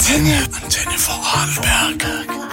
Antenne Vorarlberg.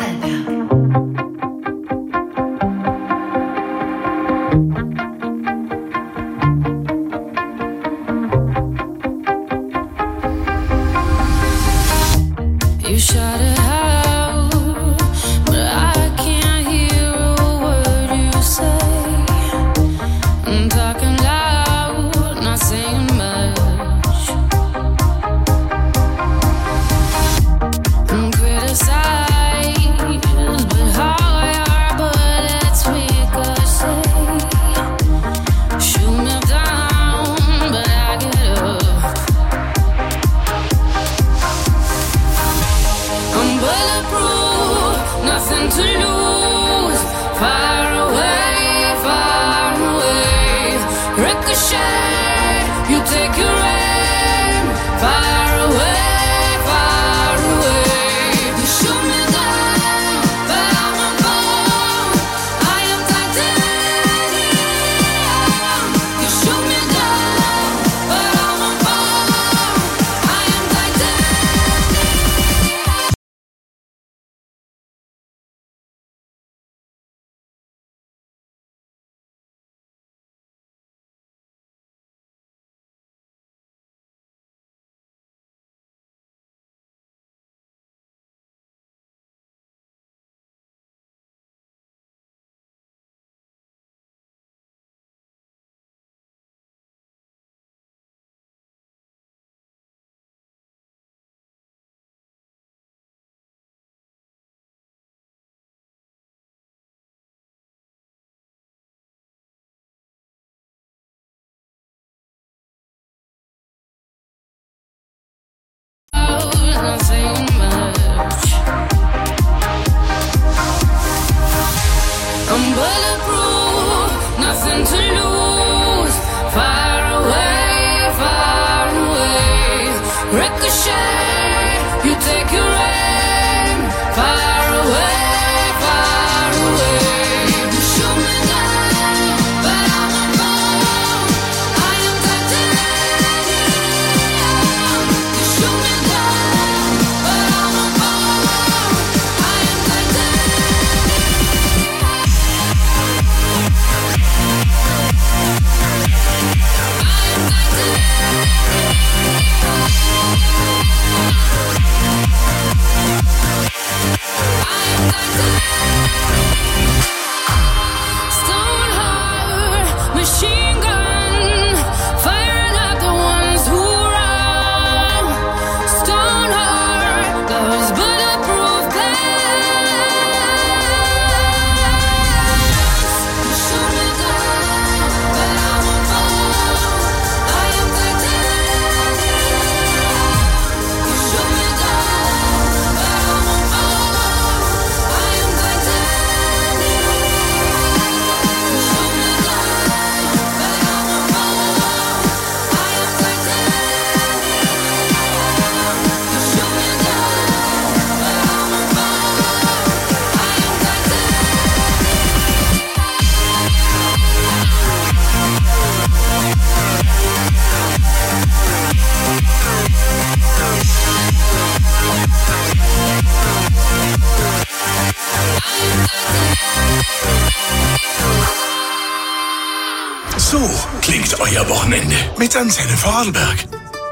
So klingt euer Wochenende mit Antenne Vorarlberg.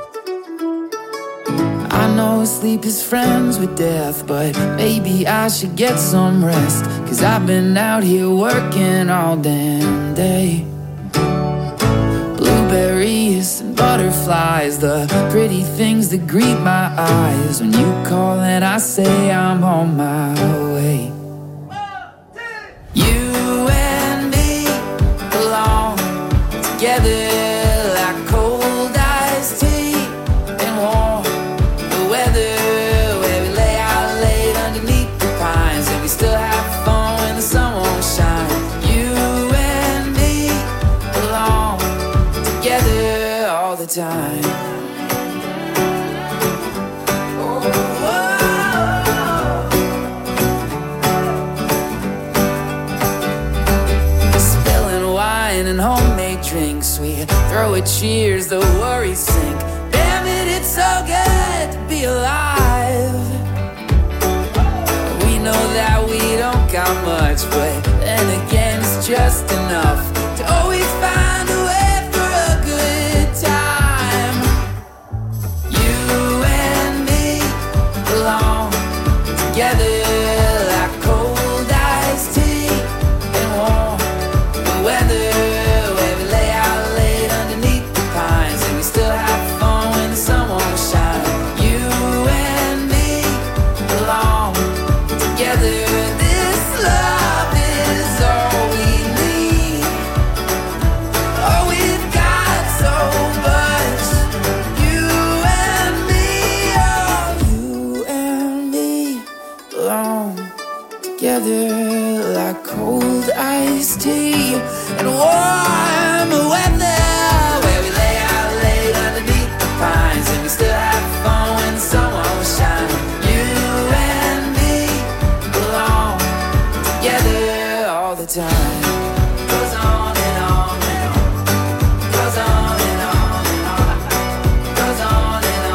I know sleep is friends with death, but maybe I should get some rest, 'cause I've been out here working all damn day. Blueberries and butterflies, the pretty things that greet my eyes when you call and I say I'm on my way. You and me belong together like cold iced tea and warm the weather, where we lay out late underneath the pines and we still have fun when the sun won't shine. You and me belong together all the time. And homemade drinks, we throw a cheers, the worries sink. Damn it, it's so good to be alive. much, but then again it's just enough to always find a way for a good time. You and me belong together like cold iced tea and warm the weather, where we lay out late underneath the pines and we still have fun when the sun won't shine. You and me belong together. This love is all we need. Oh, we've got so much. You and me, oh, you and me belong together like cold iced tea and warm weather, where we lay out late underneath the pines and we still have fun when the sun won't shine. You and me belong together all the time. Goes on and on and on. Goes on and on and on. Goes on and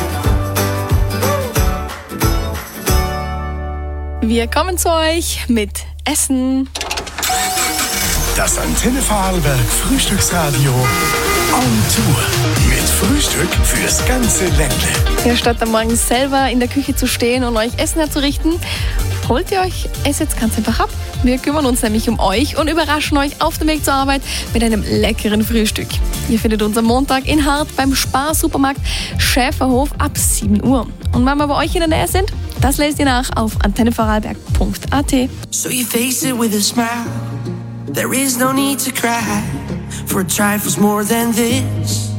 on and on. Wir kommen zu euch mit Essen. Das Antenne Vorarlberg Frühstücksradio on Tour. Mit Frühstück fürs ganze Ländle. Ja, statt am Morgen selber in der Küche zu stehen und euch Essen herzurichten, holt ihr euch es jetzt ganz einfach ab. Wir kümmern uns nämlich um euch und überraschen euch auf dem Weg zur Arbeit mit einem leckeren Frühstück. Ihr findet uns am Montag in Hart beim Spar-Supermarkt Schäferhof ab 7 Uhr. Und wenn wir bei euch in der Nähe sind, das lest ihr nach auf antennevorarlberg.at. So you face it with a smile. There is no need to cry for trifles more than this.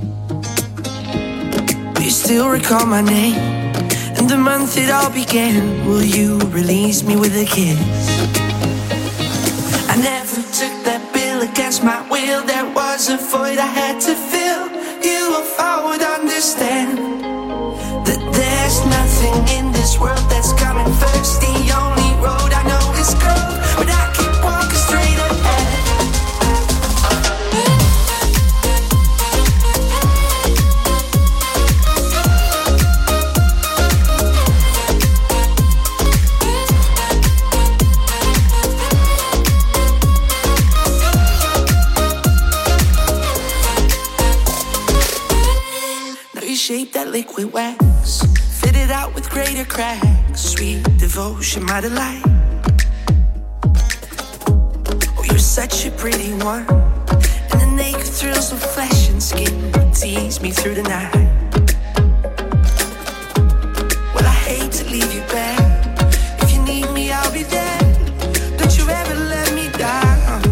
Do you still recall my name and the month it all began? Will you release me with a kiss? I never took that bill against my will. There was a void I had to fill. You, if I would understand that there's nothing in this world that's coming first. The only road I know is curved, but I keep walking straight ahead. Now you shape that liquid wax, fit it out with greater cracks. Sweet devotion, my delight. Oh, you're such a pretty one, and the naked thrills of flesh and skin tease me through the night. Well, I hate to leave you back. If you need me, I'll be there. Don't you ever let me down.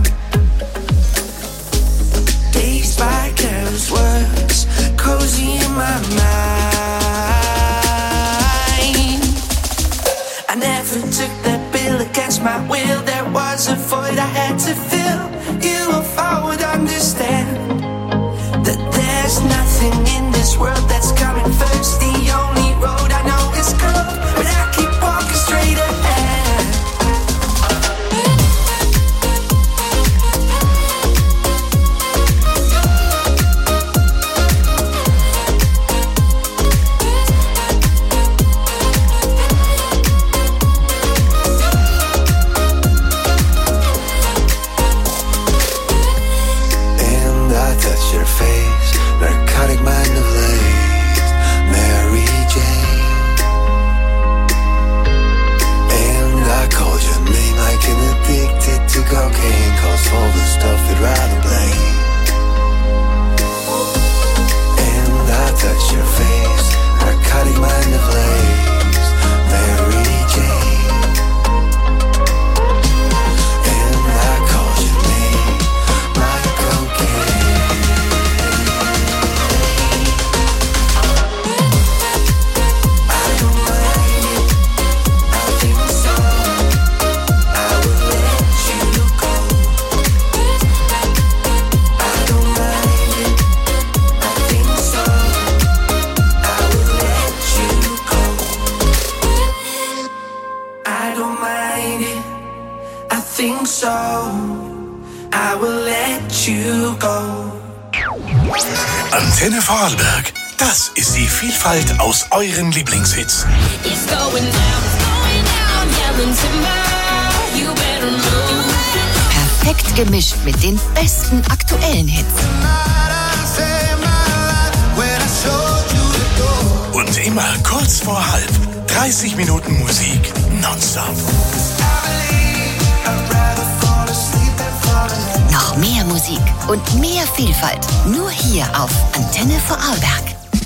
Dazed by careless words, cozy in my mind. I never took that bill against my will. There was a void I had to fill. You, if I would understand that there's nothing in this world that's coming first. The only road I know is curved, but I keep walking straight ahead. And I touch your face, narcotic mind of lace, Mary Jane. And I called your name like an addicted to cocaine, calls all the stuff I'd rather blame. And I touch your face, narcotic mind of lace, Mary Jane. And I called your name like cocaine. I don't mind it, I think so. I will let you go. I don't mind it, I think so. I will let you go. I don't mind it, I think so. I will let you go. Antenne Vorarlberg. Das ist die Vielfalt aus euren Lieblingshits. It's going down, yelling timber. You better Perfekt gemischt mit den besten aktuellen Hits. Und immer kurz vor halb. 30 Minuten Musik nonstop. Noch mehr Musik und mehr Vielfalt. Nur hier auf Antenne Vorarlberg.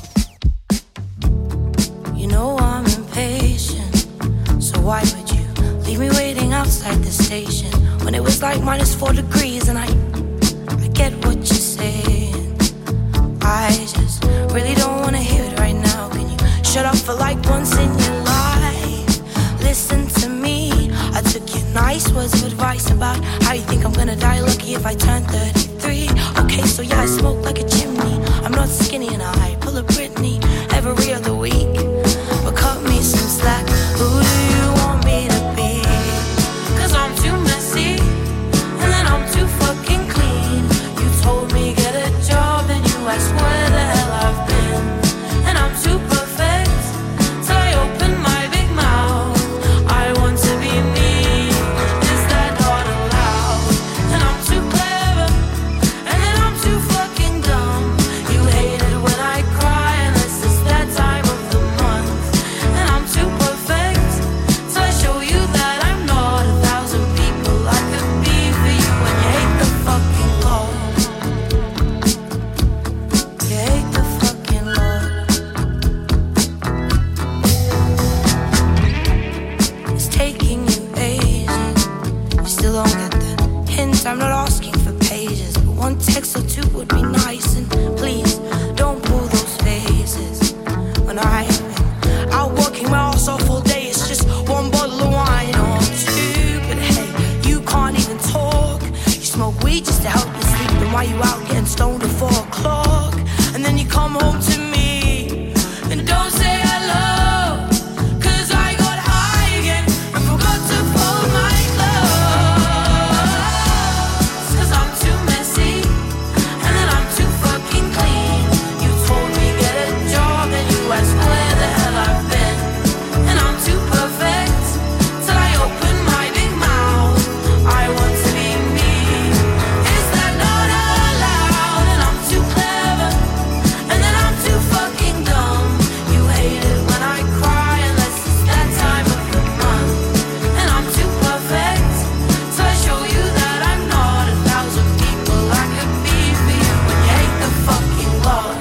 You know I'm impatient, so why would you leave me waiting outside the station when it was like -4 degrees and I get what you're saying. I just really don't wanna hear it right now. Can you shut up for like once in your life? Listen to me. I took your nice words of advice about how you think I'm gonna die lucky if I turn 33. Okay, so yeah, I smoke like a chimney. I'm not skinny and I pull a Britney every other week. But cut me some slack. Who do you want me to be? 'Cause I'm too messy and then I'm too fucking clean. You told me get a job and you asked where the hell I've been. And I'm too perfect till I open my big mouth. I want to be me. Is that not allowed? And I'm too clever and then I'm too fucking dumb. You hate it when I cry unless it's that time of the month. And I'm too perfect till I show you that I'm not 1,000 people I could be for you. And you hate the fucking Lord. You hate the fucking Lord. It's taking you ages. You still don't get the hint. I'm not asking for pages, but one text or two would be nice. And please don't pull those faces. When I've been out working my ass off all day, it's just one bottle of wine or two. But hey, you can't even talk. You smoke weed just to help you sleep. Then why you out getting stoned at 4 o'clock? And then you come home to me and don't say hello. 'Cause I got high again and forgot to fold my clothes. 'Cause I'm too messy and then I'm too fucking clean. You told me get a job and you asked where the hell I've been. And I'm too perfect till I open my big mouth. I want to be me. Is that not allowed? And I'm too clever and then I'm too fucking dumb. You hate it when I cry unless it's that time of the month. And I'm too perfect till I show you that I'm not 1,000 people I could be for you. And you hate the fucking Lord.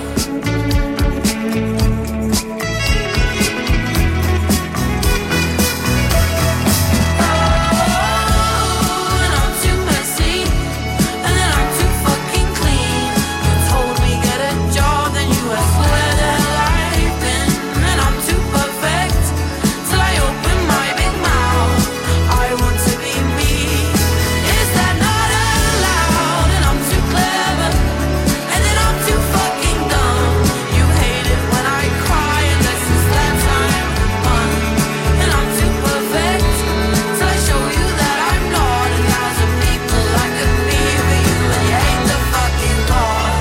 And I'm too messy and then I'm too fucking clean. You told me get a job then you asked where the hell I've been. And I'm too perfect till I open my big mouth. I want to be me. Is that not allowed? And I'm too clever and then I'm too fucking dumb. You hate it when I cry unless it's that time of the month. And I'm too perfect till I show you that I'm not 1,000 people I could be for you. And you hate the fucking Lord.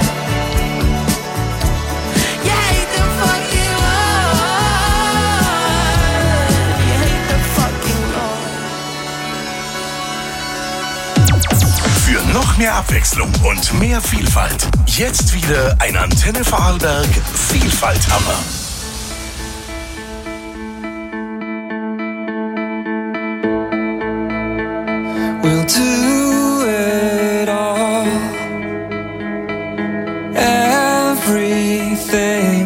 You hate the fucking Lord. You hate the fucking Lord. Für noch mehr Abwechslung und mehr Vielfalt. Jetzt wieder ein Antenne Vorarlberg Vielfalthammer. We'll do it all. Everything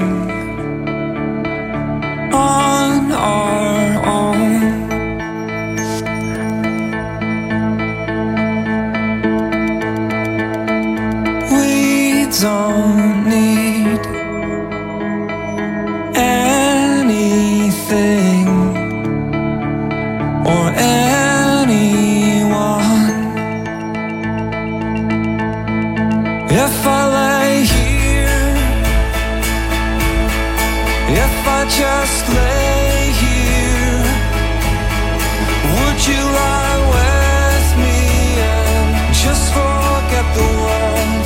on our own. We don't need anything or anyone. If I lay here, if I just lay here, would you lie with me and just forget the world?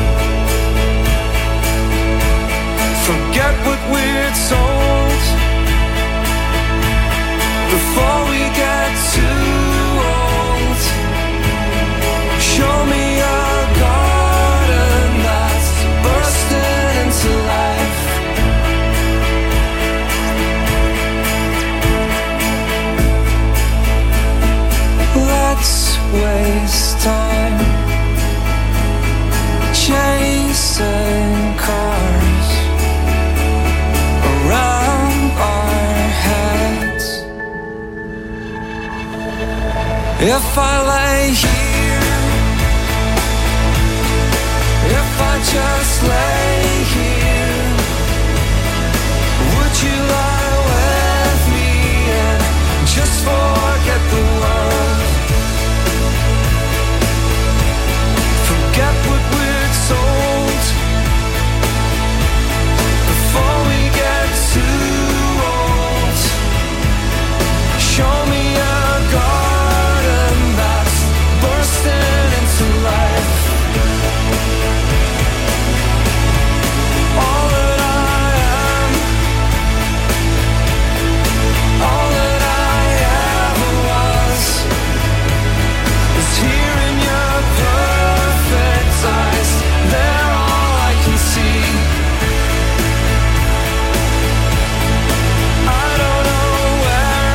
Forget what we're told before we get too old. Show If I lay here, if I just lay here, would you lie with me and just forget the world? Forget what we're told before we get too old. Show me a garden that's bursting into life. All that I am, all that I ever was, is here in your perfect eyes. They're all I can see. I don't know where,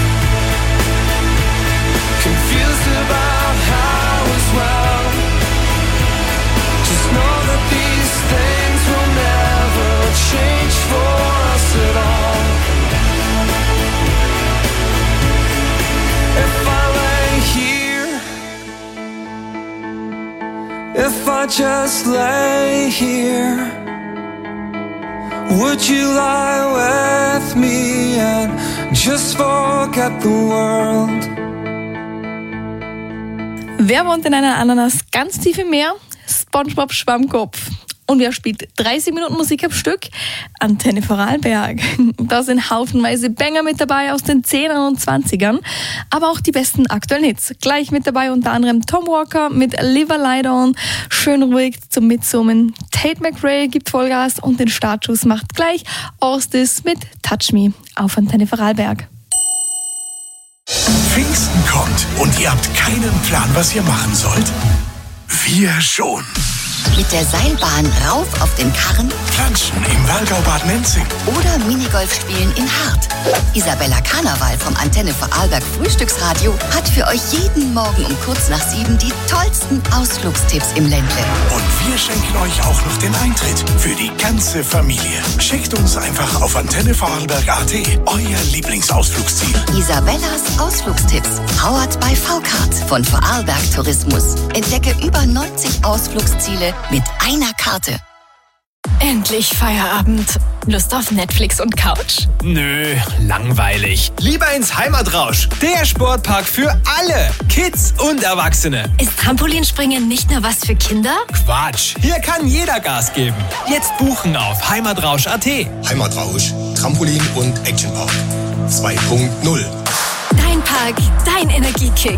confused about how as well. Just know that these things will never change for us at all. If I lay here, if I just lay here, would you lie with me and just forget the world? Wer wohnt in einer Ananas ganz tief im Meer? SpongeBob Schwammkopf. Und wer spielt 30 Minuten Musik am Stück? Antenne Vorarlberg. Da sind haufenweise Banger mit dabei aus den 10ern und 20ern. Aber auch die besten aktuellen Hits. Gleich mit dabei unter anderem Tom Walker mit Live a Light On. Schön ruhig zum Mitsummen. Tate McRae gibt Vollgas und den Startschuss macht gleich Ostis mit Touch Me auf Antenne Vorarlberg. Pfingsten kommt und ihr habt keinen Plan, was ihr machen sollt? Wir schon. Mit der Seilbahn rauf auf den Karren Planschen im Wallgau-Bad Menzing. oder Minigolf spielen in Hart. Isabella Karneval vom Antenne Vorarlberg Frühstücksradio hat für euch jeden Morgen um kurz nach 7 die tollsten Ausflugstipps im Ländle. Und wir schenken euch auch noch den Eintritt für die ganze Familie. Schickt uns einfach auf antennevorarlberg.at euer Lieblingsausflugsziel. Isabellas Ausflugstipps, powered by VCard von Vorarlberg Tourismus. Entdecke über 90 Ausflugsziele mit einer Karte. Endlich Feierabend. Lust auf Netflix und Couch? Nö, langweilig. Lieber ins Heimatrausch. Der Sportpark für alle. Kids und Erwachsene. Ist Trampolinspringen nicht nur was für Kinder? Quatsch. Hier kann jeder Gas geben. Jetzt buchen auf heimatrausch.at. Heimatrausch, Trampolin und Actionpark 2.0. Dein Park, dein Energiekick.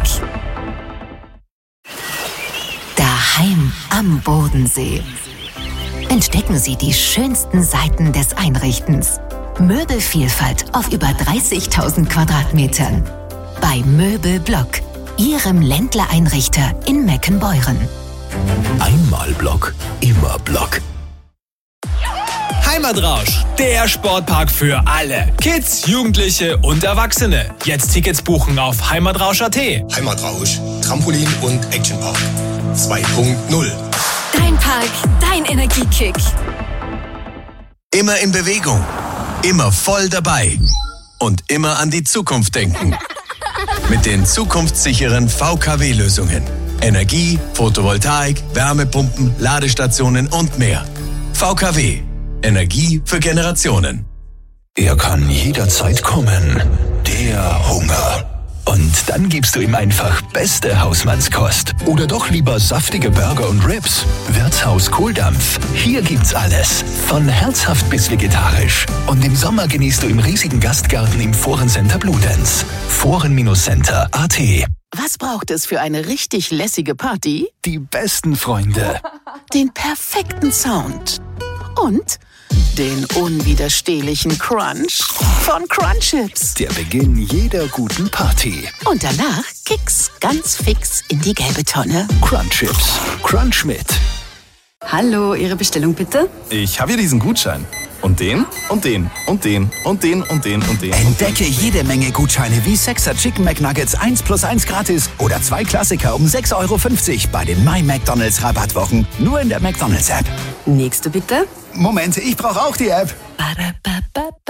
Daheim am Bodensee. Entdecken Sie die schönsten Seiten des Einrichtens. Möbelvielfalt auf über 30.000 Quadratmetern. Bei Möbelblock, Ihrem Ländler-Einrichter in Meckenbeuren. Einmal Block, immer Block. Heimatrausch, der Sportpark für alle. Kids, Jugendliche und Erwachsene. Jetzt Tickets buchen auf heimatrausch.at. Heimatrausch, Trampolin und Actionpark 2.0. Dein Park, dein Energiekick. Immer in Bewegung, immer voll dabei und immer an die Zukunft denken. Mit den zukunftssicheren VKW-Lösungen. Energie, Photovoltaik, Wärmepumpen, Ladestationen und mehr. VKW. Energie für Generationen. Er kann jederzeit kommen. Der Hunger. Und dann gibst du ihm einfach beste Hausmannskost. Oder doch lieber saftige Burger und Ribs. Wirtshaus Kohldampf. Hier gibt's alles. Von herzhaft bis vegetarisch. Und im Sommer genießt du im riesigen Gastgarten im Forencenter Bludenz. Foren-Center.at. Was braucht es für eine richtig lässige Party? Die besten Freunde. Den perfekten Sound. Und den unwiderstehlichen Crunch von Crunchips. Der Beginn jeder guten Party. Und danach Kicks ganz fix in die gelbe Tonne. Crunchips. Crunch mit. Hallo, Ihre Bestellung bitte? Ich habe hier diesen Gutschein. Und den, und den, und den, und den, und den, und den. Entdecke jede Menge Gutscheine wie 6er Chicken McNuggets 1+1 gratis oder 2 Klassiker um 6,50 € bei den My McDonald's Rabattwochen. Nur in der McDonald's App. Nächste bitte. Moment, ich brauche auch die App. Ba-da-ba-ba-ba.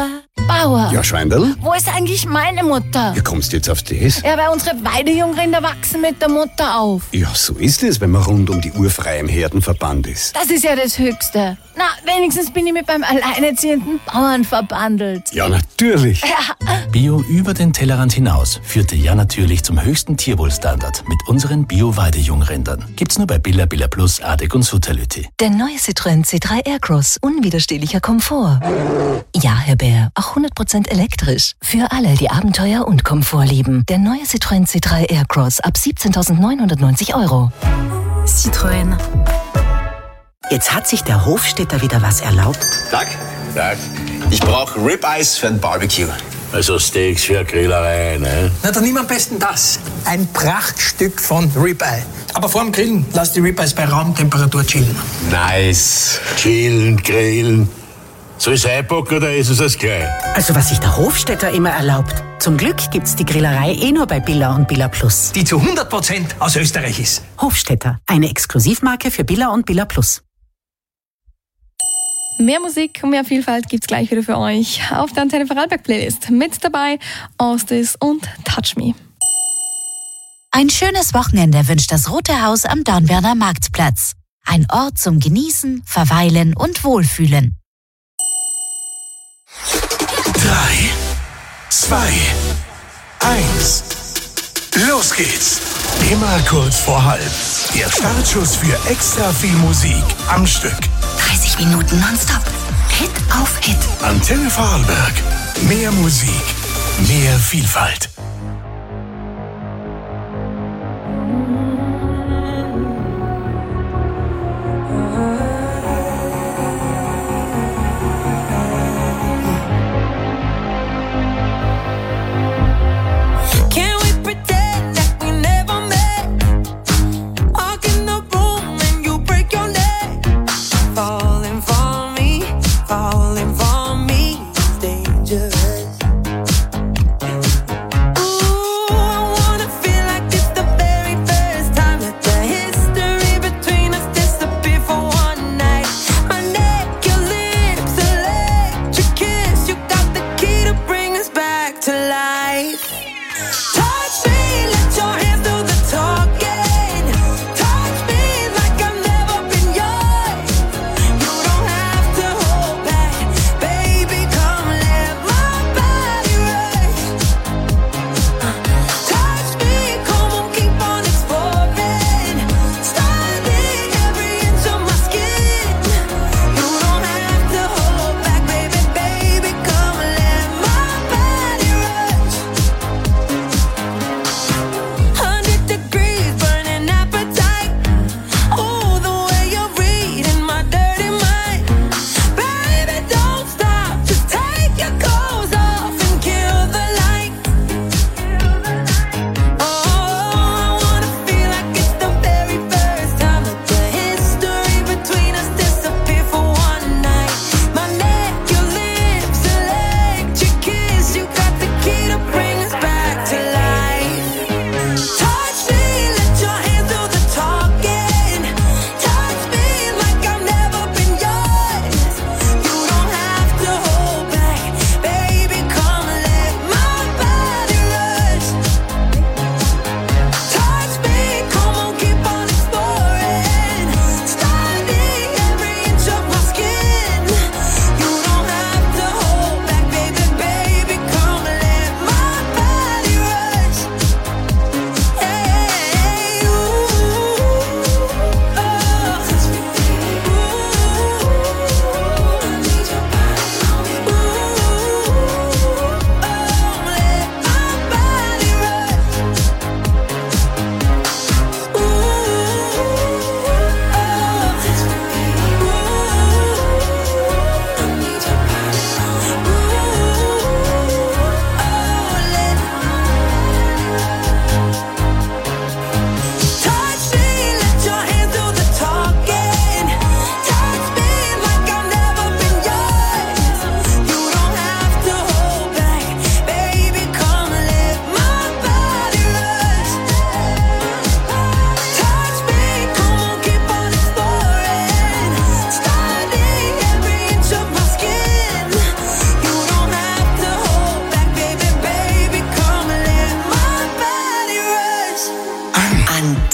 Bauer. Ja, Schweindl? Wo ist eigentlich meine Mutter? Wie kommst du jetzt auf das? Ja, weil unsere Weidejungrinder wachsen mit der Mutter auf. Ja, so ist es, wenn man rund um die Uhr frei im Herdenverband ist. Das ist ja das Höchste. Na, wenigstens bin ich mit meinem alleinerziehenden Bauern verbandelt. Ja, natürlich. Ja. Bio über den Tellerrand hinaus führte ja natürlich zum höchsten Tierwohlstandard mit unseren Bio-Weidejungrindern. Gibt's nur bei Billa, Billa Plus, Adek und Sutterlütti. Der neue Citroën C3 Aircross. Unwiderstehlicher Komfort. Ja, Herr Bär, auch 100% elektrisch. Für alle, die Abenteuer und Komfort lieben. Der neue Citroën C3 Aircross ab 17.990 €. Citroën. Jetzt hat sich der Hofstädter wieder was erlaubt. Tag. Ich brauche Ribeyes für ein Barbecue. Also Steaks für eine Grillerei, ne? Na, dann nimm am besten das. Ein Prachtstück von Ribeye. Aber vorm Grillen lass die Ribeyes bei Raumtemperatur chillen. Nice. Chillen, grillen. Soll ich einpacken oder ist es das gleich? Also was sich der Hofstädter immer erlaubt. Zum Glück gibt's die Grillerei nur bei Billa und Billa Plus. Die zu 100% aus Österreich ist. Hofstädter, eine Exklusivmarke für Billa und Billa Plus. Mehr Musik und mehr Vielfalt gibt's gleich wieder für euch auf der Antenne Vorarlberg Playlist. Mit dabei Ostis und Touch Me. Ein schönes Wochenende wünscht das Rote Haus am Dornbirner Marktplatz. Ein Ort zum Genießen, Verweilen und Wohlfühlen. 3, 2, 1. Los geht's. Immer kurz vor halb. Der Startschuss für extra viel Musik am Stück. 30 Minuten nonstop. Hit auf Hit. Antenne Vorarlberg. Mehr Musik, mehr Vielfalt.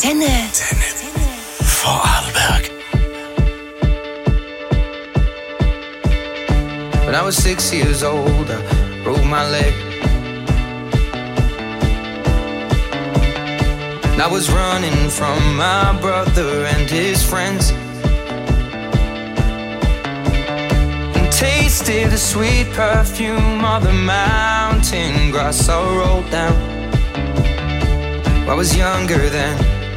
Antenne Vorarlberg. When I was 6 years old, I broke my leg. And I was running from my brother and his friends, and tasted the sweet perfume of the mountain grass I rolled down. I was younger then.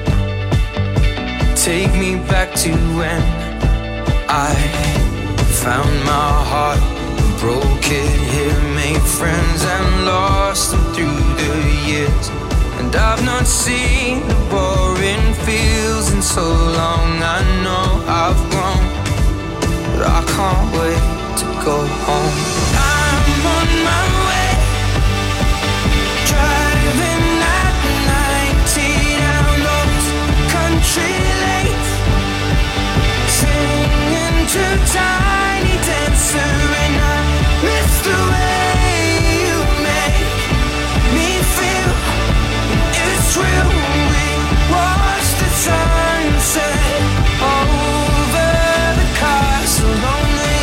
Take me back to when I found my heart, broke it here, made friends and lost them through the years. And I've not seen the boring fields in so long. I know I've grown, but I can't wait to go home. I'm on my way, driving at 90 down those country lanes, singing to Tiny Dancer, and I miss the way you make me feel. It's real. We watch the sunset over the castle lonely.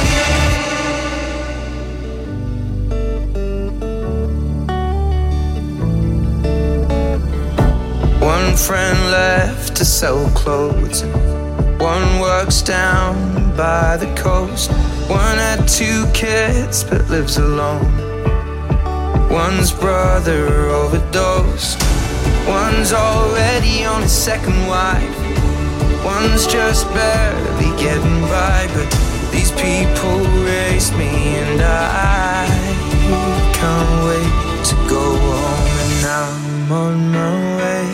One friend left to sell clothes, one works down by the coast. One had 2 kids but lives alone. One's brother overdosed. One's already on his second wife. One's just barely getting by. But these people raise me, and I can't wait to go home. And I'm on my way.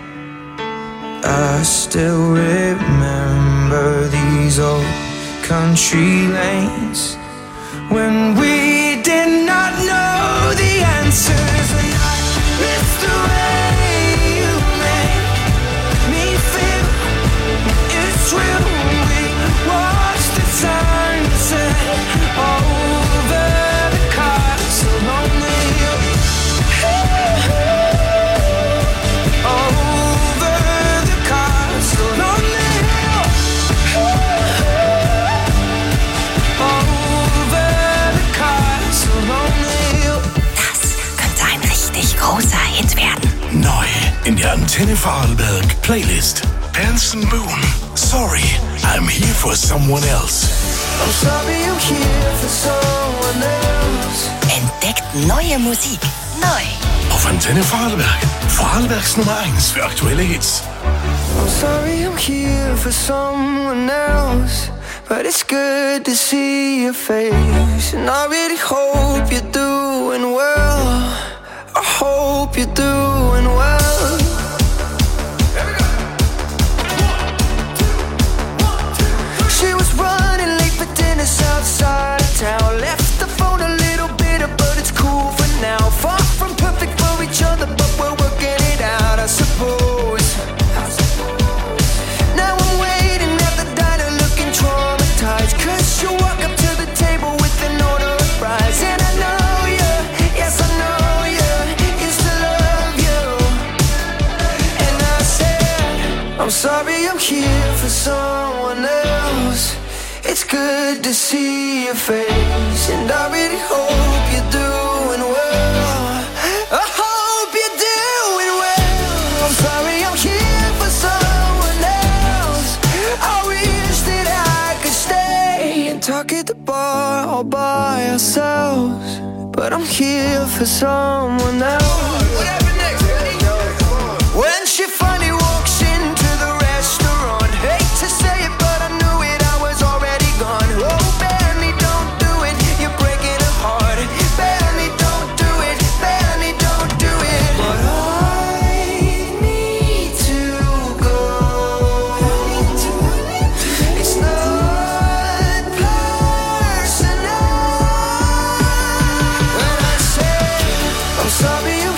I still remember these old country lanes when we did not know the answers, and I missed the way you make me feel. It's real. We watch the sunset over the castle on the hill. Over the castle on the hill. Over the castle on the hill. Das könnte ein richtig großer Hit werden. Neu in der Antenne Vorarlberg Playlist. Benson Boone. Sorry, I'm here for someone else. I'm sorry I'm here for someone else. Entdeckt neue Musik. Neu. Auf Antenne Vorarlberg. Vorarlbergs Nummer 1 für aktuelle Hits. I'm sorry I'm here for someone else, but it's good to see your face. And I really hope you're doing well. I hope you're doing well. She was running late for dinner outside of town. Left the phone a little bitter, but it's cool for now. Far from perfect for each other, but we're working it out, I suppose. Now I'm waiting at the diner looking traumatized, 'cause you walk up to the table with an order of fries. And I know you, yes I know you, used to love you. And I said, I'm sorry I'm here for someone else. It's good to see your face, and I really hope you're doing well. I hope you're doing well. I'm sorry I'm here for someone else. I wish that I could stay and talk at the bar all by ourselves, but I'm here for someone else. What happened next? When she finally walks into the restaurant, hate to say it, but I knew it, I was already gone. Oh, Benny, don't do it, you're breaking her heart. Benny, don't do it, Benny, don't do it. But I need to go. It's not personal. When I say I'm sorry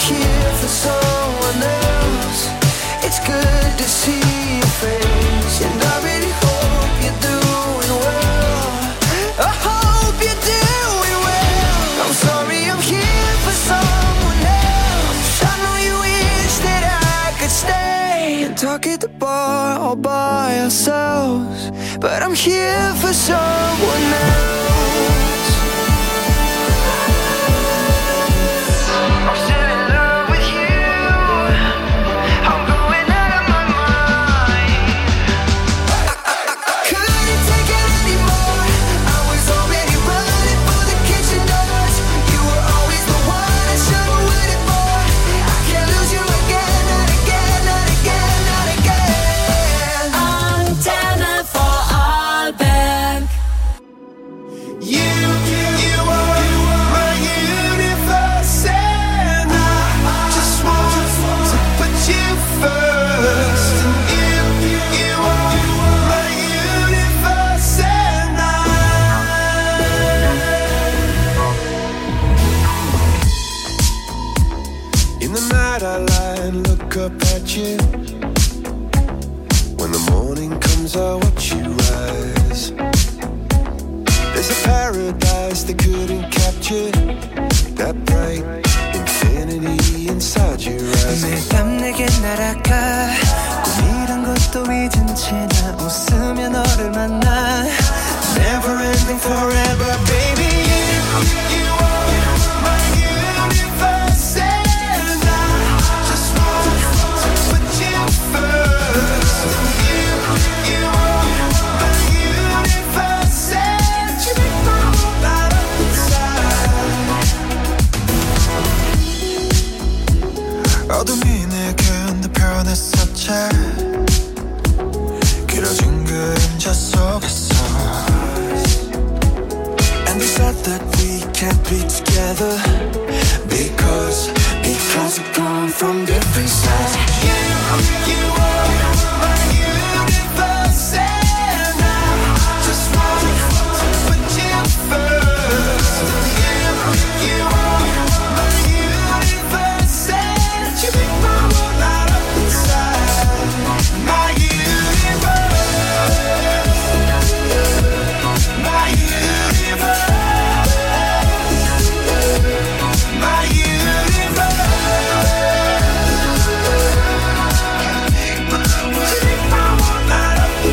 talk at the bar all by ourselves, but I'm here for someone else. I'm still in love with you. I'm going out of my mind. I couldn't take it anymore. I was already running for the kitchen doors. You were always the one I should have waited for. I can't lose you again, not again, not again, not again. Antenne for Arlberg. You are my universe, and I just want to put you first. You are my universe, and in the night I lie and look up at you. When the morning comes I watch you rise. There's a paradise they couldn't capture, that bright infinity inside your eyes. 매일 밤 내게 날아가 꿈이란 것도 잊은 채 나 웃으며 너를 만나. Never ending forever, baby. You are my universe, and I just want to put you first. You are my universe, and you make my whole light up inside. 어둠이 내겐 더 변했었지. 길어진 그림자 속에서. And they said that we can't be together because we've gone from different sides. You are my universe, and I just want to put you first. You are my universe, and you make my world light up inside. My universe, my universe, my universe. You make my world light up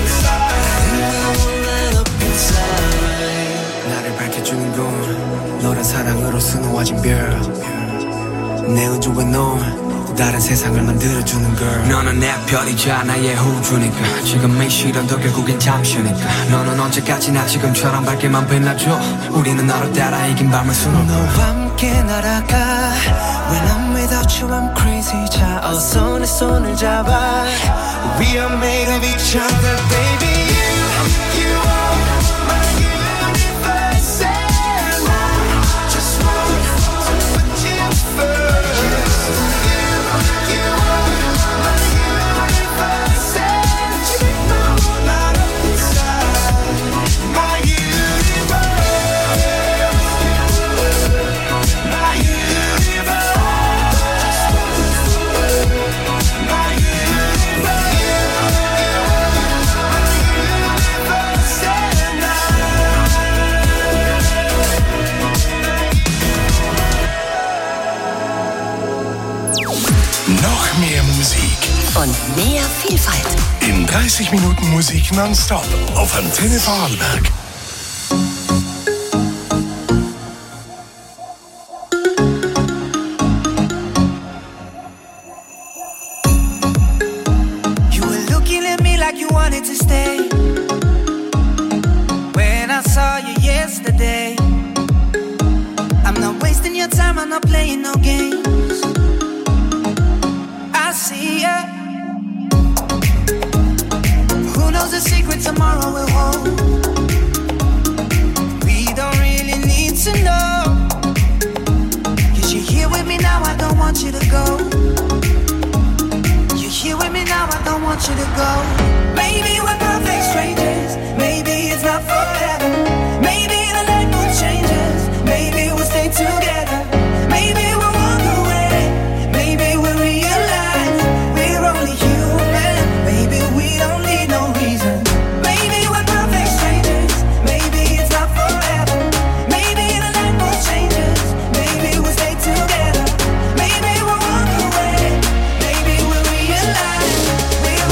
inside. 나를 밝혀주는 건 너란 사랑으로 수놓아진 별. 내 우주에 넌 다른 세상을 만들어주는 girl. 너는 내 별이자 나의 우주니까 지금의 시련도 결국엔 잠시니까. 너는 언제까지나 지금처럼 밝게만 빛나줘. 우리는 너를 따라 이긴 밤을 수놓고 너와 함께 날아가. When I'm without you I'm crazy. 자 어서 내 손을 잡아. We are made of each other, baby. You are my universe, and I just want to put you first. You are my universe, and you make my whole light up inside. My universe, my universe, my universe. Noch mehr Musik Und mehr Vielfalt. in 30 Minuten Musik nonstop auf Antenne Vorarlberg. You were looking at me like you wanted to stay. When I saw you yesterday, I'm not wasting your time, I'm not playing no games. I see ya. Who knows the secret tomorrow will hold? We don't really need to know. 'Cause you're here with me now, I don't want you to go. You're here with me now, I don't want you to go. Maybe we're perfect strangers. Maybe it's not forever. Maybe the light will change us. Maybe we'll stay together. Maybe we'll walk away. Maybe we'll realize we're only human. Maybe we don't need no reason. Maybe we're perfect strangers. Maybe it's not forever. Maybe the light will change us. Maybe we'll stay together. Maybe we'll walk away. Maybe we'll realize we're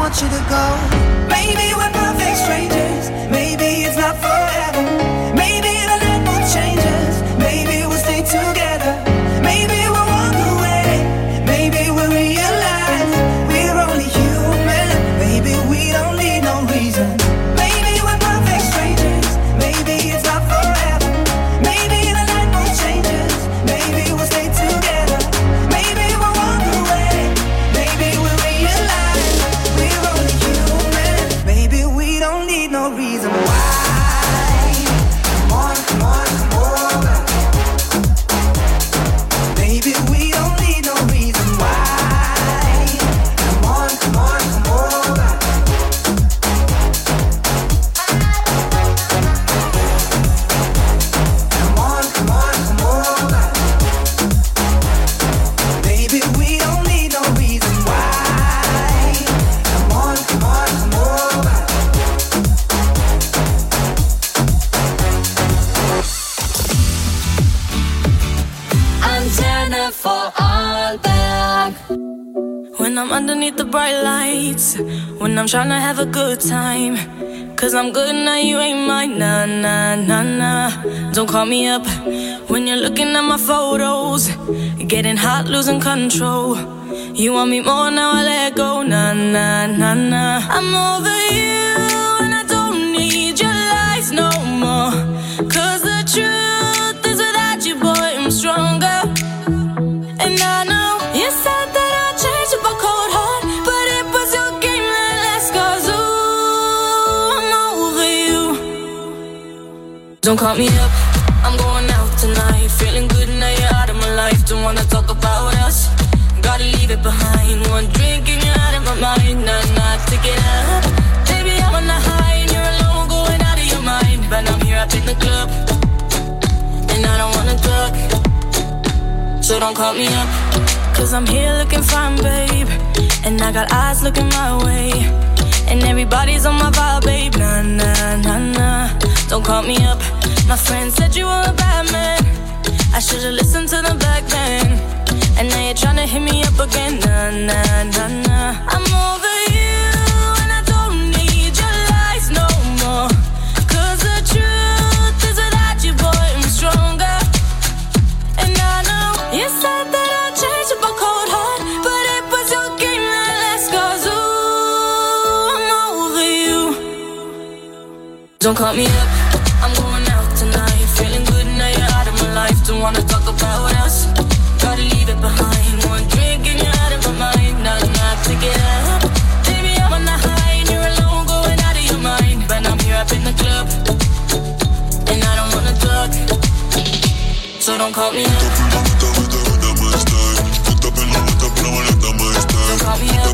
want you to go. Maybe we're perfect strangers. Maybe it's not forever. Maybe the night will change us. Maybe we'll stay together. Maybe we'll walk away. Maybe we'll realize we're only human. Maybe we don't need no reason. Maybe we're perfect strangers. Maybe it's not forever. Maybe the night will change us. Maybe we'll stay together. Maybe we'll walk away. Maybe we'll realize we're only human. Maybe we don't need no reason why. Come on, come on, come over. Maybe we don't need no reason why. Come on, come on, come over. Come on, come on, come over. Maybe we don't need no reason why. Come on, come on, come over. Antenne Vorarlberg. When I'm underneath the bright lights, when I'm tryna have a good time, 'cause I'm good now, you ain't mine, nah, nah, nah, nah. Don't call me up when you're looking at my photos, getting hot, losing control. You want me more, now I let go, nah, nah, nah, nah. I'm over you and I don't need your lies no more, 'cause the truth is without you, boy, I'm stronger. And I know you said that I'd change up a cold heart, but it was your game that last, 'cause ooh, I'm over you. Don't call me up, I'm going out tonight, feeling good now you're out of my life. Don't wanna talk about us, gotta leave it behind. One drink and you're out of my mind, nah, nah, take it up. Baby, I'm on the high and you're alone, going out of your mind. But I'm here up in the club, and I don't wanna talk, so don't call me up, 'cause I'm here looking fine, babe, and I got eyes looking my way, and everybody's on my vibe, babe, nah, nah, nah, nah. Don't call me up, my friend said you were a bad man, I should've listened to them back then, and now you're tryna hit me up again, nah, nah, nah, nah. I'm over you and I don't need your lies no more, 'cause the truth is without you, boy, I'm stronger. And I know you said that I'd change up a cold heart, but it was your game that last, 'cause ooh, I'm over you. Don't call me up, I'm going out tonight, feeling good now you're out of my life. Don't wanna talk about us, gotta leave it behind. One drink and you're out of my mind, nah, nah, take it up. Baby, I'm on the high and you're alone, going out of your mind. But I'm here up in the club, and I don't wanna talk, so don't call me up. Don't call me up. Don't call me up.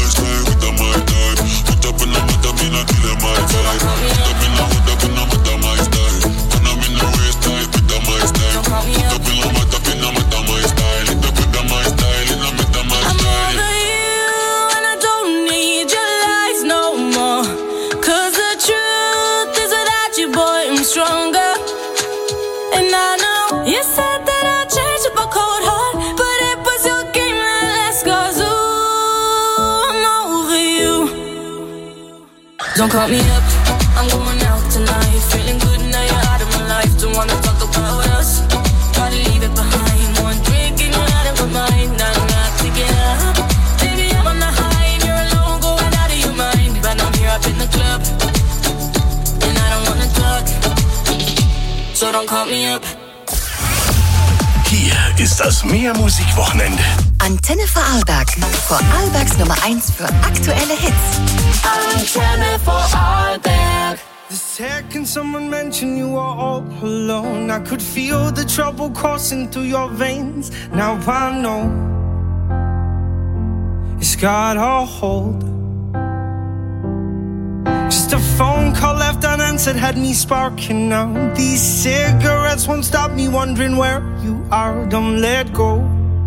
I'm over you and I don't need your lies no more, 'cause the truth is without you, boy, I'm stronger. And I know you said that I'd change up a cold heart, but it was your game that last, 'cause ooh, I'm over you. Don't call me up, I'm going out tonight, feeling good now you're out of my life. Don't wanna talk about us, gotta leave it behind. One drink and you're out of my mind, nah, nah, take it up. Baby, I'm on the high and you're alone, going out of your mind. But I'm here up in the club, and I don't wanna talk, so don't call me up. Hier ist das Mehrmusikwochenende. Antenne Vorarlberg. Vorarlbergs Nummer 1 für aktuelle Hits. Antenne Vorarlberg. The second someone mentioned you were all alone, I could feel the trouble coursing through your veins. Now I know it's got a hold. Just a phone call left unanswered had me sparking now. These cigarettes won't stop me wondering where you are. Don't let go,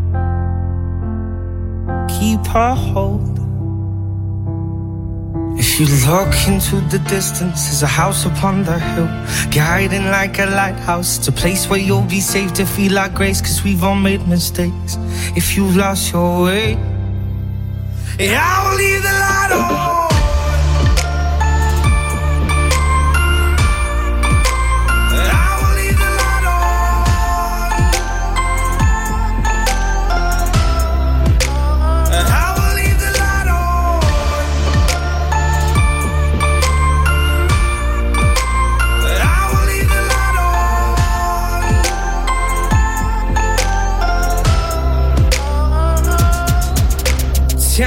keep a hold. If you look into the distance, there's a house upon the hill, guiding like a lighthouse. It's a place where you'll be safe to feel like grace, 'cause we've all made mistakes. If you've lost your way, I'll leave the light on.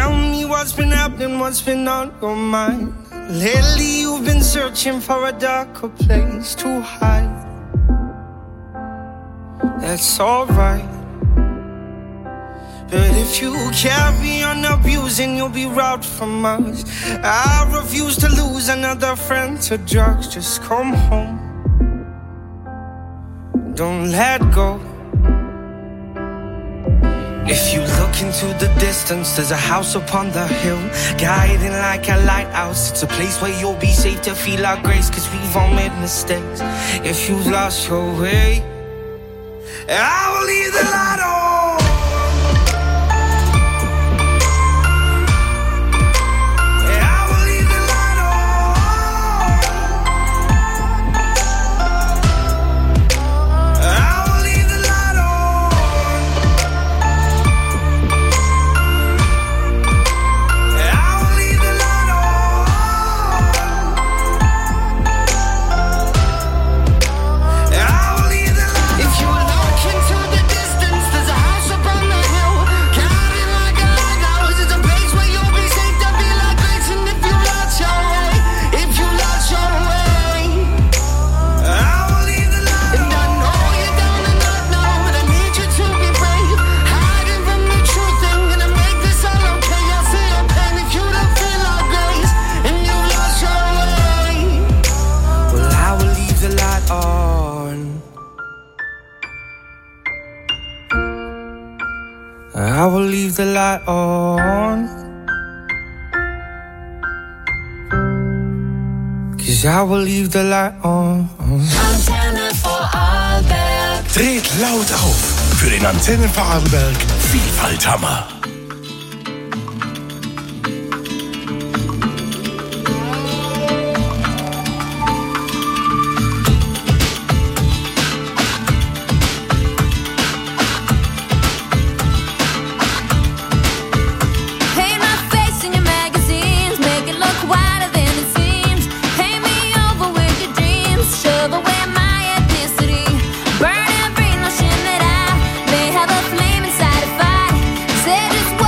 Tell me what's been happening, what's been on your mind. Lately you've been searching for a darker place to hide. That's alright. But if you carry on abusing, you'll be robbed from us. I refuse to lose another friend to drugs. Just come home. Don't let go. If you look into the distance, there's a house upon the hill, guiding like a lighthouse. It's a place where you'll be safe to feel our grace, cause we've all made mistakes. If you've lost your way, I will leave the light on. I will leave the light on, 'cause I will leave the light on. Antenne Vorarlberg. Dreht laut auf für den Antenne Vorarlberg Vielfalthammer. Burn every notion that I may have a flame inside a fight. Say just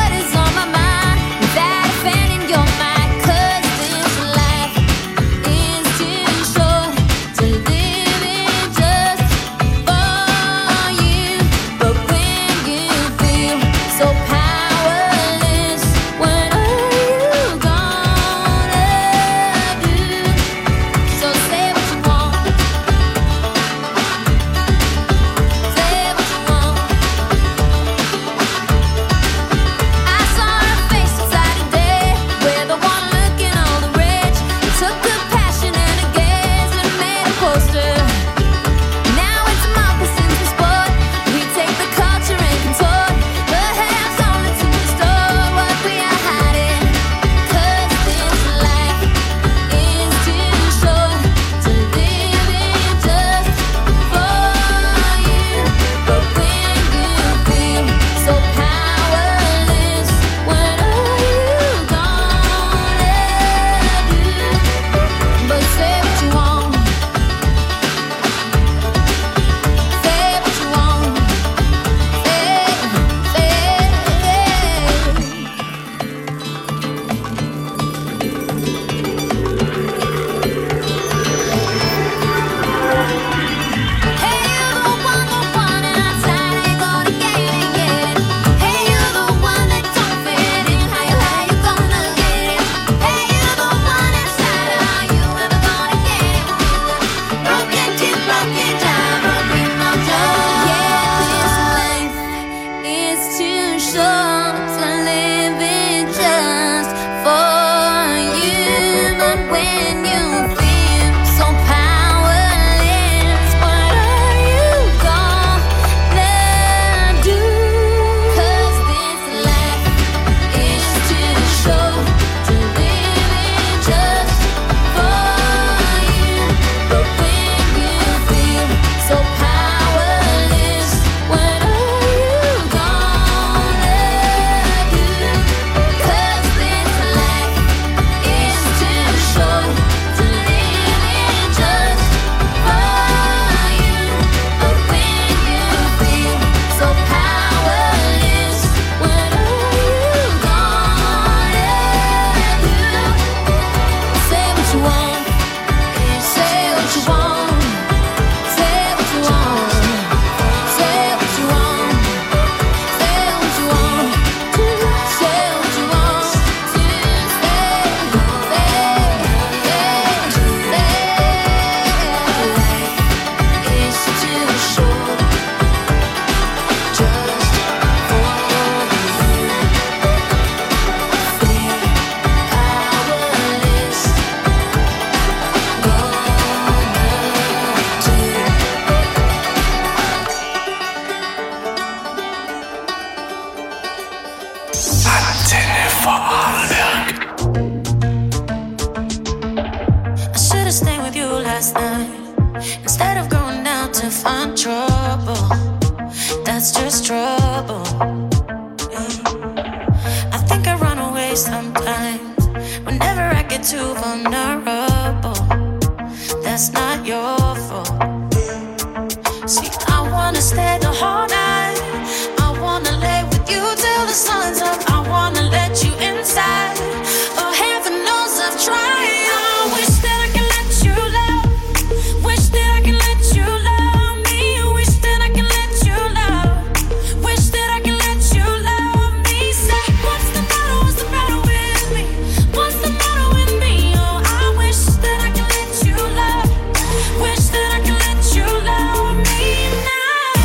waste sometimes. Whenever I get too vulnerable, that's not your fault. See, I wanna stay the whole night. I wanna lay with you till the sun's up. I wanna let you inside. Oh, heaven knows I've tried. I wish that I can let you love. Wish that I can let you love me. Wish that I can let you love. Wish that I can let you love me. Say, what's the matter with me? What's the matter with me? Oh, I wish that I can let you love. Wish that I can let you love me now.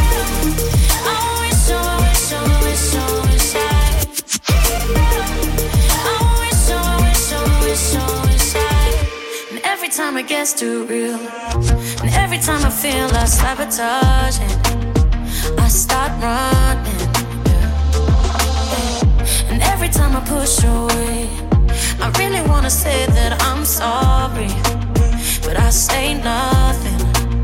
I wish, I wish, I wish, I wish I. I wish, I wish, I wish, I wish I. And every time it gets too real, and every time I feel like sabotaging, I start running. And every time I push away, I really wanna say that I'm sorry, but I say nothing.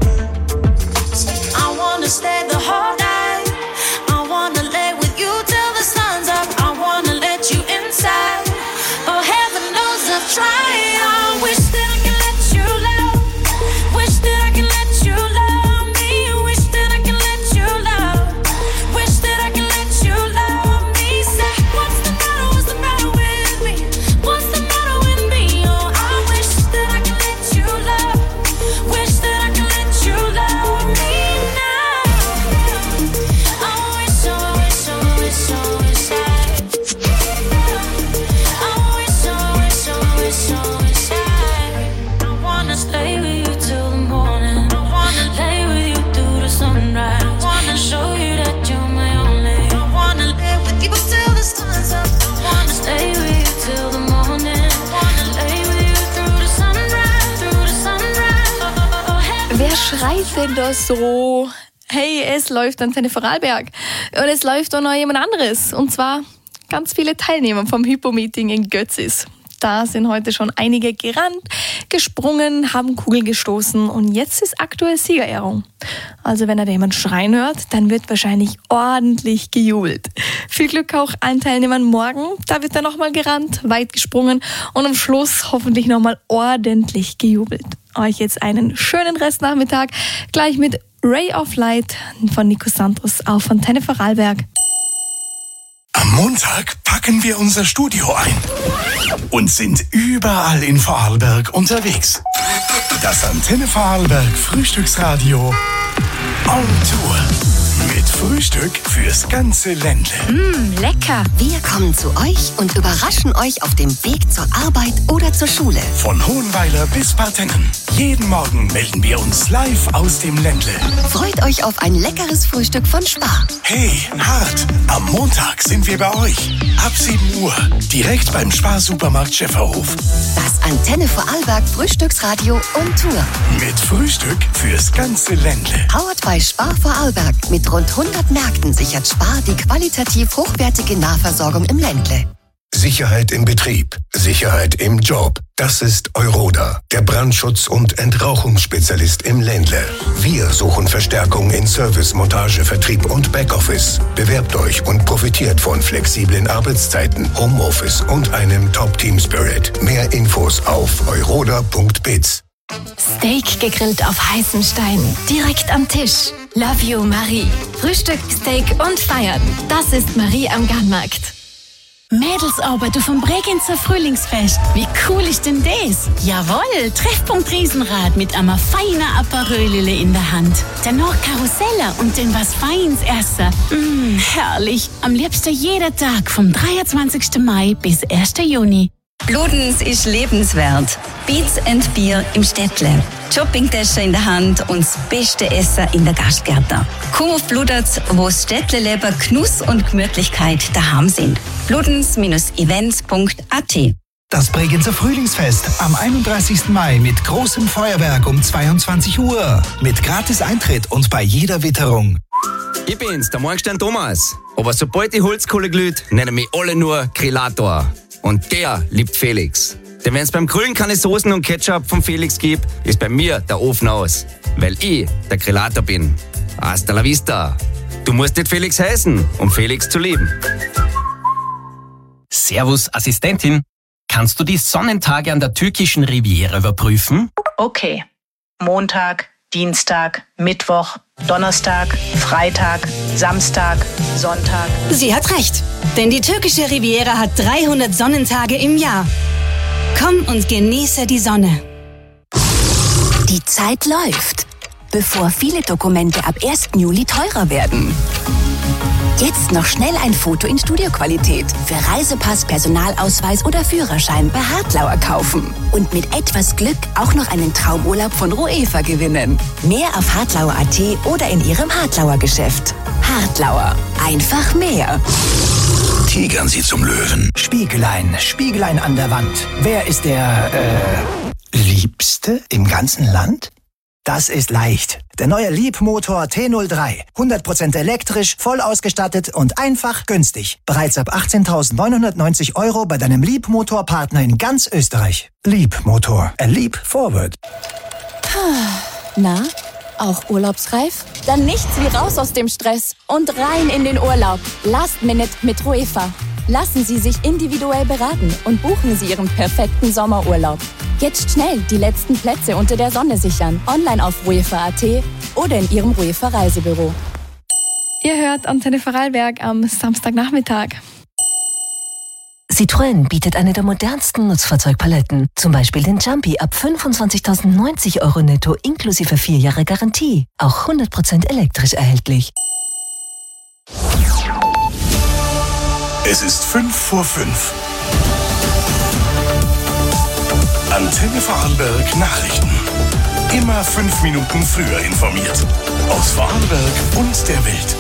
I wanna stay the whole night. I wanna lay with you till the sun's up. I wanna let you inside. Oh, heaven knows I've tried. I wish that I can let you love. Wish that I can let you love me. Wish that I can let you love. Wish that I can let you love me. Say, what's the matter with me? What's the matter with me? Oh, I wish that I can let you love. Wish that I can let you love me now. I wish, I wish, I wish, I wish I. I wish, I wish, I wish, I wish I wanna stay with you till the morning. I wanna lay with you through the sunrise. I wanna show you that you're my only. I wanna live with you till the sun's up. I wanna stay with you till the morning. I wanna lay with you through the sunrise, through the sunrise. Wer schreit denn da so? Hey, es läuft Antenne Vorarlberg. Und es läuft auch noch jemand anderes. Und zwar ganz viele Teilnehmer vom Hypo-Meeting in Götzis. Da sind heute schon einige gerannt, gesprungen, haben Kugeln gestoßen und jetzt ist aktuell Siegerehrung. Also wenn ihr da jemand schreien hört, dann wird wahrscheinlich ordentlich gejubelt. Viel Glück auch allen Teilnehmern morgen. Da wird dann nochmal gerannt, weit gesprungen und am Schluss hoffentlich nochmal ordentlich gejubelt. Euch jetzt einen schönen Restnachmittag, gleich mit Ray of Light von Nico Santos auf Antenne Vorarlberg. Am Montag packen wir unser Studio ein und sind überall in Vorarlberg unterwegs. Das Antenne Vorarlberg Frühstücksradio on Tour. Mit Frühstück fürs ganze Ländle. Lecker! Wir kommen zu euch und überraschen euch auf dem Weg zur Arbeit oder zur Schule. Von Hohenweiler bis Partennen. Jeden Morgen melden wir uns live aus dem Ländle. Freut euch auf ein leckeres Frühstück von Spar. Hey, hart! Am Montag sind wir bei euch. Ab 7 Uhr. Direkt beim Spar-Supermarkt Schäferhof. Das Antenne Vorarlberg Frühstücksradio on Tour. Mit Frühstück fürs ganze Ländle. Powered by Spar Vorarlberg. Mit rund 100 Märkten sichert Spar die qualitativ hochwertige Nahversorgung im Ländle. Sicherheit im Betrieb, Sicherheit im Job. Das ist Euroda, der Brandschutz- und Entrauchungsspezialist im Ländle. Wir suchen Verstärkung in Service, Montage, Vertrieb und Backoffice. Bewerbt euch und profitiert von flexiblen Arbeitszeiten, Homeoffice und einem Top-Team-Spirit. Mehr Infos auf euroda.biz. Steak gegrillt auf heißen Stein, direkt am Tisch. Love you, Marie. Frühstück, Steak und Feiern. Das ist Marie am Garnmarkt. Mädelsarbeit vom Bregenzer Frühlingsfest. Wie cool ist denn das? Jawohl, Treffpunkt Riesenrad mit einer feinen Aperölele in der Hand. Danach Karusselle und dann was Feins essen. Herrlich. Am liebsten jeder Tag vom 23. Mai bis 1. Juni. Bludenz ist lebenswert. Beats and Bier im Städtle. Shoppingtasche in der Hand und das beste Essen in der Gastgärtner. Komm auf Bludenz, wo das Städtleleber Genuss und Gemütlichkeit daheim sind. bludenz-events.at. Das Bregenzer Frühlingsfest am 31. Mai mit großem Feuerwerk um 22 Uhr. Mit gratis Eintritt und bei jeder Witterung. Ich bin's, der Morgenstern Thomas. Aber sobald die Holzkohle glüht, nennen mich alle nur Grillator. Und der liebt Felix. Denn wenn's beim Grillen keine Soßen und Ketchup von Felix gibt, ist bei mir der Ofen aus. Weil ich der Grillator bin. Hasta la vista. Du musst nicht Felix heißen, um Felix zu lieben. Servus, Assistentin. Kannst du die Sonnentage an der türkischen Riviera überprüfen? Okay. Montag, Dienstag, Mittwoch, Donnerstag, Freitag, Samstag, Sonntag. Sie hat recht, denn die türkische Riviera hat 300 Sonnentage im Jahr. Komm und genieße die Sonne. Die Zeit läuft, bevor viele Dokumente ab 1. Juli teurer werden. Jetzt noch schnell ein Foto in Studioqualität für Reisepass, Personalausweis oder Führerschein bei Hartlauer kaufen. Und mit etwas Glück auch noch einen Traumurlaub von Roefa gewinnen. Mehr auf hartlauer.at oder in Ihrem Hartlauer Geschäft. Hartlauer. Einfach mehr. Tigern Sie zum Löwen. Spiegelein, Spiegelein an der Wand. Wer ist der, Liebste im ganzen Land? Das ist leicht. Der neue Liebmotor T03. 100% elektrisch, voll ausgestattet und einfach günstig. Bereits ab 18.990 € bei deinem Liebmotorpartner in ganz Österreich. Liebmotor. A leap forward. Na, auch urlaubsreif? Dann nichts wie raus aus dem Stress und rein in den Urlaub. Last Minute mit Roefa. Lassen Sie sich individuell beraten und buchen Sie Ihren perfekten Sommerurlaub. Jetzt schnell die letzten Plätze unter der Sonne sichern. Online auf roefa.at oder in Ihrem Roefa Reisebüro. Ihr hört Antenne Vorarlberg am Samstagnachmittag. Citroën bietet eine der modernsten Nutzfahrzeugpaletten. Zum Beispiel den Jumpy ab 25.090 € netto inklusive 4 Jahre Garantie. Auch 100% elektrisch erhältlich. Es ist 5:05. Antenne Vorarlberg Nachrichten. Immer 5 Minuten früher informiert. Aus Vorarlberg und der Welt.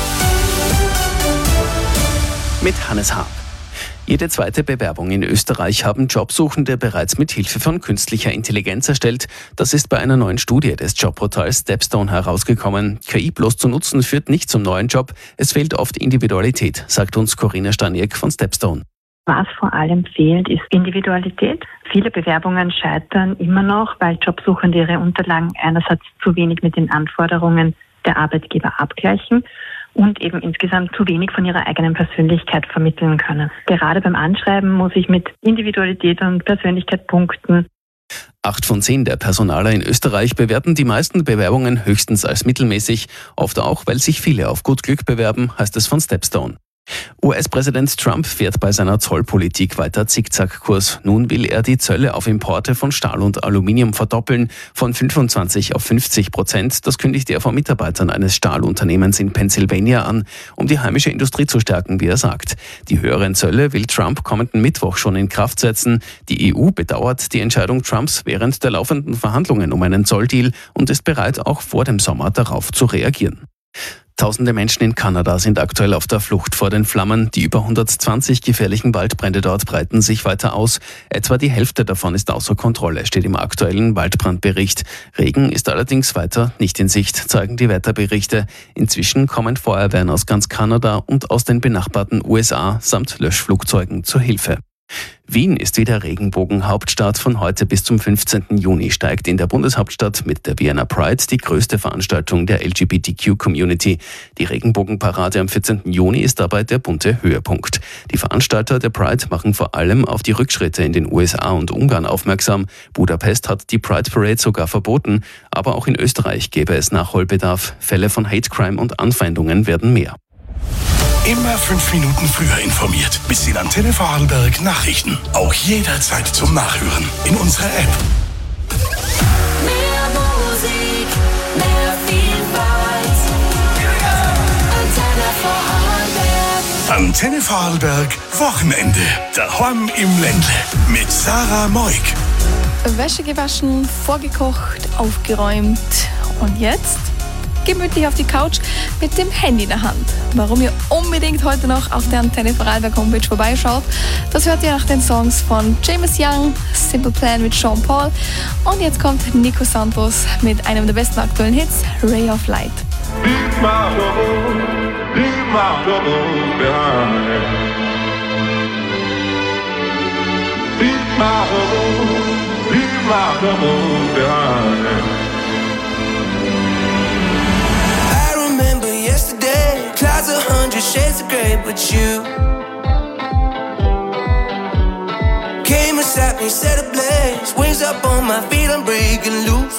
Mit Hannes Hab. Jede zweite Bewerbung in Österreich haben Jobsuchende bereits mit Hilfe von künstlicher Intelligenz erstellt. Das ist bei einer neuen Studie des Jobportals Stepstone herausgekommen. KI bloß zu nutzen führt nicht zum neuen Job. Es fehlt oft Individualität, sagt uns Corinna Staniek von Stepstone. Was vor allem fehlt, ist Individualität. Viele Bewerbungen scheitern immer noch, weil Jobsuchende ihre Unterlagen einerseits zu wenig mit den Anforderungen der Arbeitgeber abgleichen und eben insgesamt zu wenig von ihrer eigenen Persönlichkeit vermitteln können. Gerade beim Anschreiben muss ich mit Individualität und Persönlichkeit punkten. 8 von 10 der Personaler in Österreich bewerten die meisten Bewerbungen höchstens als mittelmäßig, oft auch, weil sich viele auf gut Glück bewerben, heißt es von Stepstone. US-Präsident Trump fährt bei seiner Zollpolitik weiter Zickzackkurs. Nun will er die Zölle auf Importe von Stahl und Aluminium verdoppeln, von 25% auf 50%. Das kündigt er vor Mitarbeitern eines Stahlunternehmens in Pennsylvania an, um die heimische Industrie zu stärken, wie er sagt. Die höheren Zölle will Trump kommenden Mittwoch schon in Kraft setzen. Die EU bedauert die Entscheidung Trumps während der laufenden Verhandlungen um einen Zolldeal und ist bereit, auch vor dem Sommer darauf zu reagieren. Tausende Menschen in Kanada sind aktuell auf der Flucht vor den Flammen. Die über 120 gefährlichen Waldbrände dort breiten sich weiter aus. Etwa die Hälfte davon ist außer Kontrolle, steht im aktuellen Waldbrandbericht. Regen ist allerdings weiter nicht in Sicht, zeigen die Wetterberichte. Inzwischen kommen Feuerwehren aus ganz Kanada und aus den benachbarten USA samt Löschflugzeugen zur Hilfe. Wien ist wieder Regenbogenhauptstadt. Von heute bis zum 15. Juni steigt in der Bundeshauptstadt mit der Vienna Pride die größte Veranstaltung der LGBTQ-Community. Die Regenbogenparade am 14. Juni ist dabei der bunte Höhepunkt. Die Veranstalter der Pride machen vor allem auf die Rückschritte in den USA und Ungarn aufmerksam. Budapest hat die Pride Parade sogar verboten, aber auch in Österreich gäbe es Nachholbedarf. Fälle von Hate Crime und Anfeindungen werden mehr. Immer 5 Minuten früher informiert. Bis in Antenne Vorarlberg Nachrichten. Auch jederzeit zum Nachhören in unserer App. Mehr Musik, mehr Vielfalt. Antenne Vorarlberg Wochenende. Daheim im Ländle. Mit Sarah Moik. Wäsche gewaschen, vorgekocht, aufgeräumt. Und jetzt gemütlich auf die Couch mit dem Handy in der Hand. Warum ihr unbedingt heute noch auf der Antenne Vorarlberg Homepage vorbeischaut, das hört ihr nach den Songs von James Young, Simple Plan mit Sean Paul und jetzt kommt Nico Santos mit einem der besten aktuellen Hits, Ray of Light. Leave my troubles behind. Leave my troubles behind. Yesterday, clouds 100 shades of grey, but you me set ablaze. Wings up on my feet, I'm breaking loose.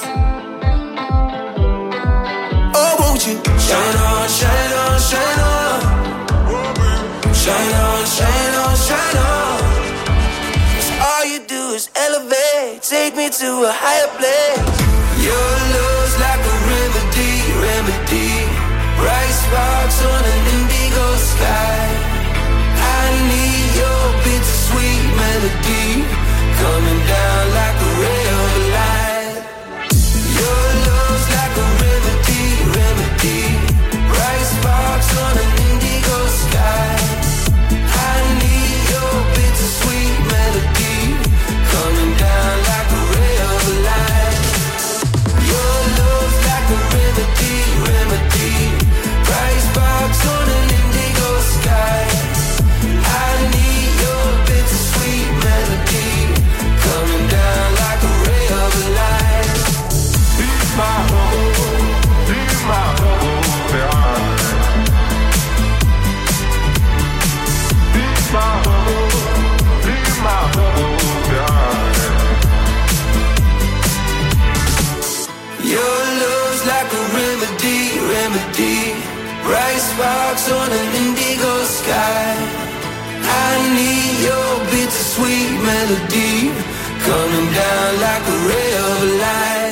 Oh, won't you shine on, shine on, shine on. Shine on, shine on, shine on. 'Cause all you do is elevate, take me to a higher place. Your love's like a remedy, remedy. Bright sparks on an indigo sky. I need your bittersweet melody, coming down like a ray of light. Your love's like a remedy, remedy. Bright sparks on an indigo sky. I need your bittersweet melody, coming down like a ray of light. Your love's like a remedy, remedy. Bright sparks on an indigo sky. I need your bittersweet melody, coming down like a ray of light. Leave my home behind. Leave my home behind. Your love's like a remedy, remedy. Bright sparks on an indigo sky. I need your bittersweet melody, coming down like a ray of light.